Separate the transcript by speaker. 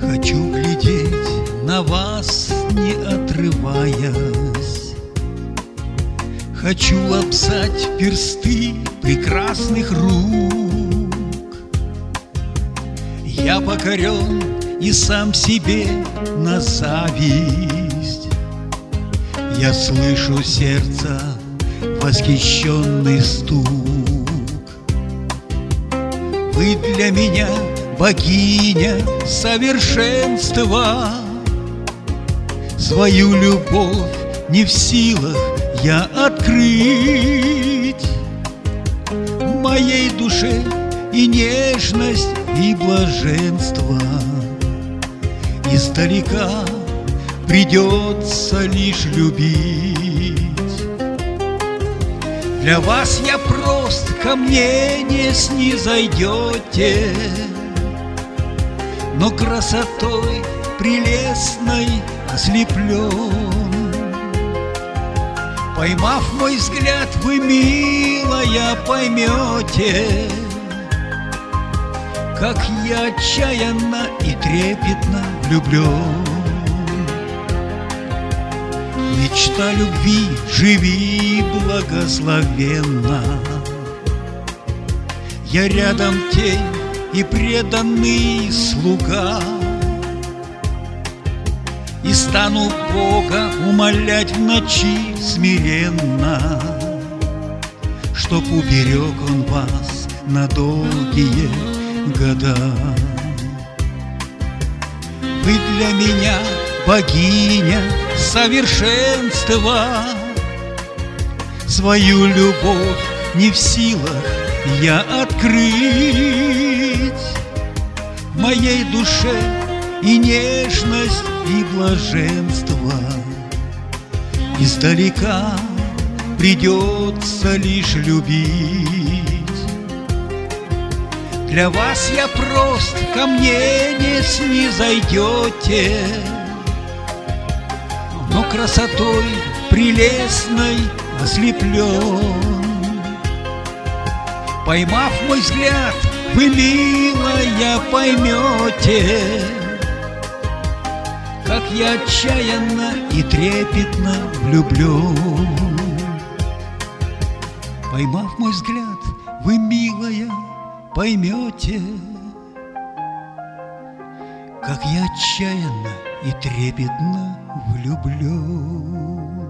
Speaker 1: Хочу глядеть на вас, не отрываясь. Хочу лобзать персты прекрасных рук. Я покорен и сам себе на зависть. Я слышу сердца восхищенный стук. Вы для меня богиня совершенства. Свою любовь не в силах я открыть. В моей душе и нежность, и блаженство. Издалека придется лишь любить. Для вас я прост, ко мне не снизойдете, но красотой прелестной ослеплен. Поймав мой взгляд, вы, милая, поймете, как я отчаянно и трепетно влюблен. Мечта любви, живи благословенно. Я рядом тень и преданный слуга, и стану Бога умолять в ночи смиренно, чтоб уберег Он вас на долгие года. Вы для меня богиня совершенства. Свою любовь не в силах я открыть. В моей душе и нежность, и блаженство. Издалека придется лишь любить. Для вас я прост, ко мне не снизойдете, но красотой прелестной ослеплен. Поймав мой взгляд, вы, милая, поймете, как я отчаянно и трепетно влюблен. Поймав мой взгляд, вы, милая, поймете, как я отчаянно и трепетно влюблен.